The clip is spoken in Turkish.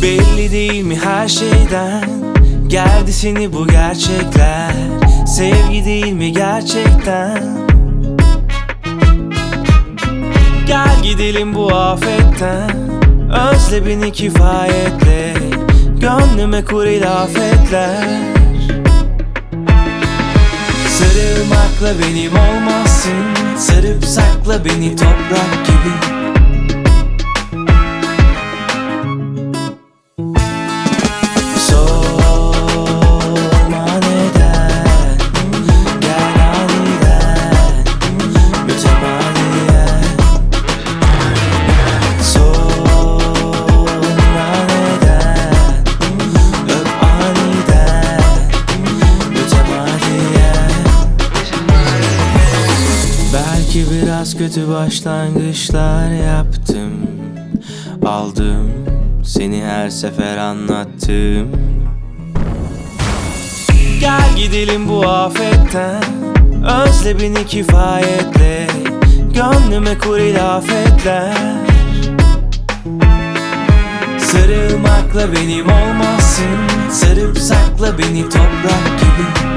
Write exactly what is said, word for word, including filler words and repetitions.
Belli değil mi her şeyden? Geldi seni bu gerçekler. Sevgi değil mi gerçekten? Gel gidelim bu afetten. Özle beni kifayetle. Gönlüme kur ilafetler. Sarılmakla benim olmazsın. Sarıp sakla beni toprak gibi. Belki biraz kötü başlangıçlar yaptım. Aldım seni her sefer anlattım. Gel gidelim bu afetten. Özle beni kifayetle. Gönlüme kur ilafetler. Sarılmakla benim olmazsın. Sarıp sakla beni toprak gibi.